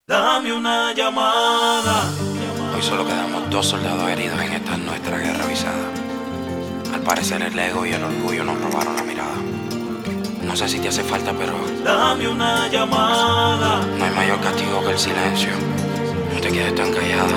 Dame una llamada. Hoy solo quedamos 2 soldados heridos en esta nuestra guerra avisada. Al parecer el ego y el orgullo nos robaron la mirada. No sé si te hace falta, pero Dame una llamada. no hay mayor castigo que el silencio. No te quedes tan callada.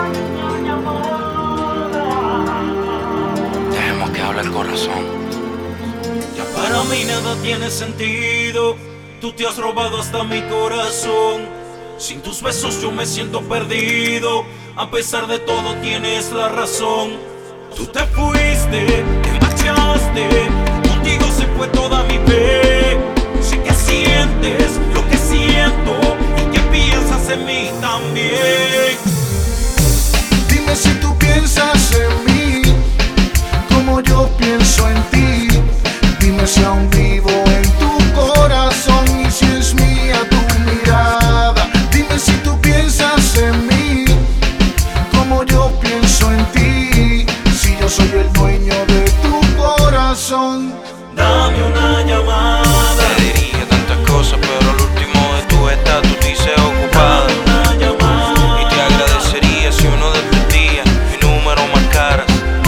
Dejemos que hable el corazón. Ya para mí nada tiene sentido. Tú te has robado hasta mi corazón. Sin tus besos yo me siento perdido. A pesar de todo tienes la razón. Tú te fuiste, te marchaste. Contigo se fue toda mi fe. Sé que sientes lo que siento y que piensas en mí también. Dime si tú piensas en mí como yo pienso en ti. Dime si aún vivo en tu corazón y si es mía tu mirada. Dime si tú piensas en mí como yo pienso en ti. Si yo soy el dueño de tu corazón. Dame una llamada. Te diría tantas cosas, pero al último de tu estatus dice ocupada. Dame una llamada. Y te agradecería si uno de tus días mi número marcaras.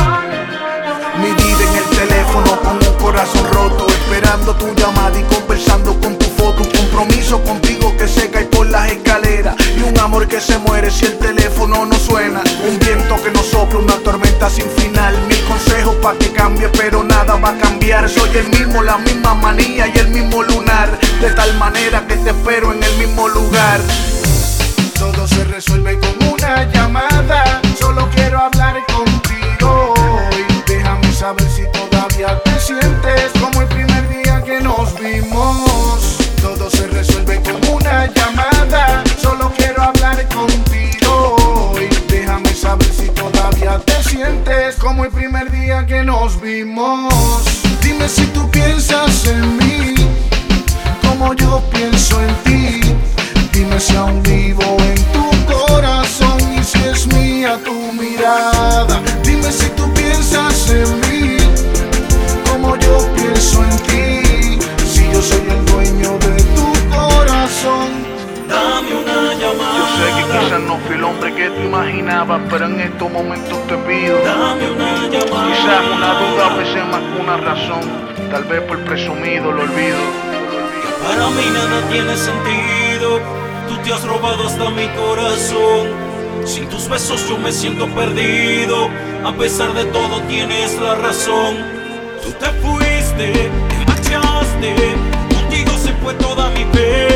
Mi vida en el teléfono con un corazón roto, esperando tu llamada y conversando con tu foto. Un compromiso contigo que se cae por las escaleras y un amor que se muere si el teléfono no suena. Un viento que nos sopla, una tormenta sin final. Mil consejos para que cambie, pero nada va a cambiar. Soy el mismo, la misma manía y el mismo lunar. De tal manera que te espero en el mismo lugar. Todo se resuelve con una llamada. Solo quiero hablar contigo hoy. Déjame saber si todavía te sientes como el primer día que nos vimos. Todo se resuelve con una llamada. Solo quiero hablar contigo hoy. Déjame saber si todavía te sientes como el primer día que nos vimos. Dime si tú piensas en mí como yo pienso en ti. Dime si aún vivo en tu corazón y si es mía tu mirada. Dime si tú piensas en mí como yo pienso en ti. Si yo soy el dueño de tu corazón. Dame una llamada. Yo sé que quizás no fui el hombre que tú imaginabas, pero en estos momentos te pido. Dame una llamada. Quizás una duda a veces más que una razón. Tal vez por presumido lo olvido. Para mí nada tiene sentido. Tú te has robado hasta mi corazón. Sin tus besos yo me siento perdido. A pesar de todo tienes la razón. Tú te fuiste, te marchaste. Contigo se fue toda mi fe.